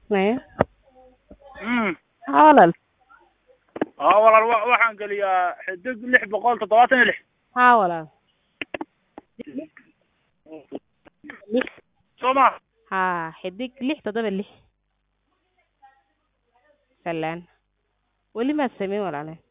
maya mm haa walaal walaal waxaan geliyaa xidig 676 haa walaal lix soma haa xidig 676 salaan weli maad samayn walaale